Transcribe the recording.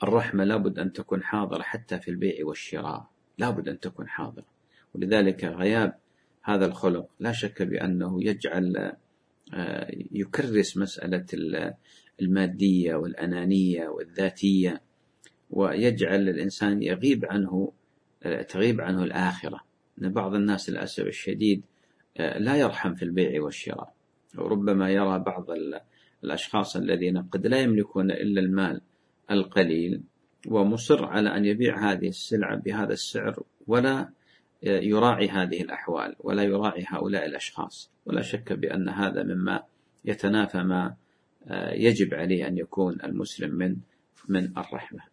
الرحمة لابد أن تكون حاضرة حتى في البيع والشراء، لابد أن تكون حاضرة. ولذلك غياب هذا الخلق لا شك بأنه يجعل يكرس مسألة المادية والأنانية والذاتية، ويجعل الإنسان تغيب عنه الآخرة. بعض الناس للأسف الشديد لا يرحم في البيع والشراء، وربما يرى بعض الأشخاص الذين قد لا يملكون إلا المال القليل ومصر على أن يبيع هذه السلعة بهذا السعر، ولا يراعي هذه الأحوال ولا يراعي هؤلاء الأشخاص. ولا شك بأن هذا مما يتنافى ما يجب عليه أن يكون المسلم من الرحمة.